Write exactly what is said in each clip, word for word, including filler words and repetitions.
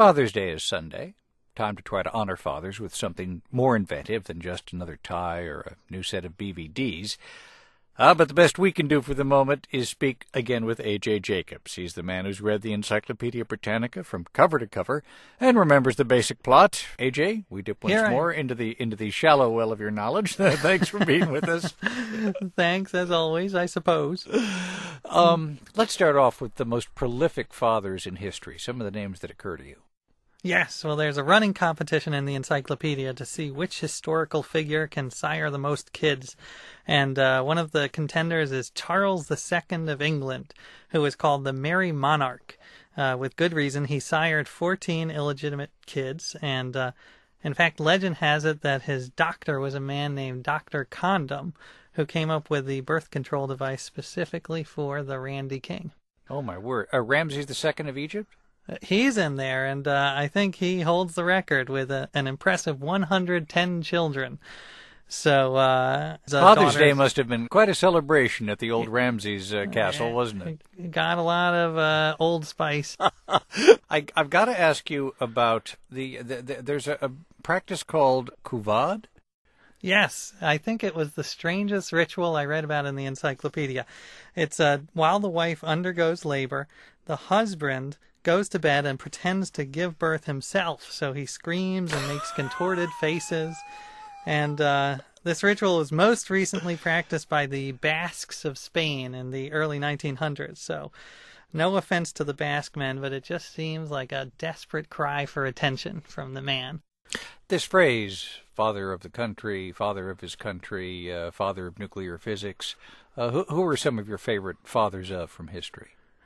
Father's Day is Sunday. Time to try to honor fathers with something more inventive than just another tie or a new set of B V Ds. Ah, but the best we can do for the moment is speak again with A J Jacobs. He's the man who's read the Encyclopedia Britannica from cover to cover and remembers the basic plot. A J, we dip once Here more into the into the shallow well of your knowledge. Thanks for being with us. Thanks, as always, I suppose. Um, let's start off with the most prolific fathers in history, some of the names that occur to you. Yes, well, there's a running competition in the encyclopedia to see which historical figure can sire the most kids. And uh, one of the contenders is Charles the Second of England, who is called the Merry Monarch. Uh, with good reason, he sired fourteen illegitimate kids. And uh, in fact, legend has it that his doctor was a man named Doctor Condom, who came up with the birth control device specifically for the Randy King. Oh, my word. Uh, Ramses the Second of Egypt? He's in there, and uh, I think he holds the record with a, an impressive one hundred ten children. So, uh, Father's Day must have been quite a celebration at the old Ramses uh, castle, wasn't it? Got a lot of uh, Old Spice. I, I've got to ask you about the, the, the there's a, a practice called Kuvad. Yes, I think it was the strangest ritual I read about in the encyclopedia. It's uh, while the wife undergoes labor, the husband goes to bed and pretends to give birth himself. So he screams and makes contorted faces. And uh, this ritual was most recently practiced by the Basques of Spain in the early nineteen hundreds. So no offense to the Basque men, but it just seems like a desperate cry for attention from the man. This phrase, father of the country, father of his country, uh, father of nuclear physics, uh, who, who are some of your favorite fathers of from history?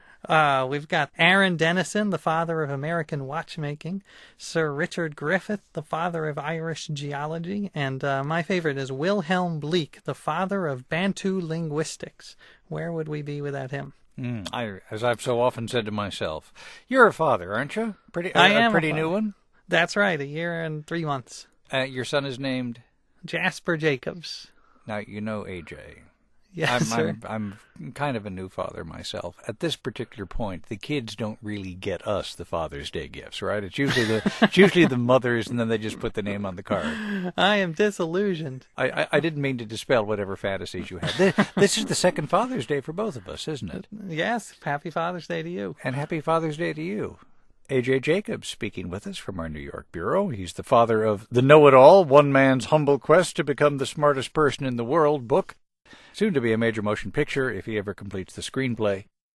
Uh, we've got Aaron Dennison, the father of American watchmaking, Sir Richard Griffith, the father of Irish geology, and uh, my favorite is Wilhelm Bleek, the father of Bantu linguistics. Where would we be without him? Mm, I, as I've so often said to myself, you're a father, aren't you? Pretty, I a, am a pretty a new one? That's right, a year and three months. Uh, your son is named? Jasper Jacobs. Now, you know A J. Yes, I'm, sir. I'm, I'm kind of a new father myself. At this particular point, the kids don't really get us the Father's Day gifts, right? It's usually the it's usually the mothers, and then they just put the name on the card. I am disillusioned. I, I, I didn't mean to dispel whatever fantasies you had. This, this is the second Father's Day for both of us, isn't it? Yes, happy Father's Day to you. And happy Father's Day to you. A J Jacobs speaking with us from our New York bureau. He's the father of The Know-It-All, One Man's Humble Quest to Become the Smartest Person in the World book. Soon to be a major motion picture if he ever completes the screenplay.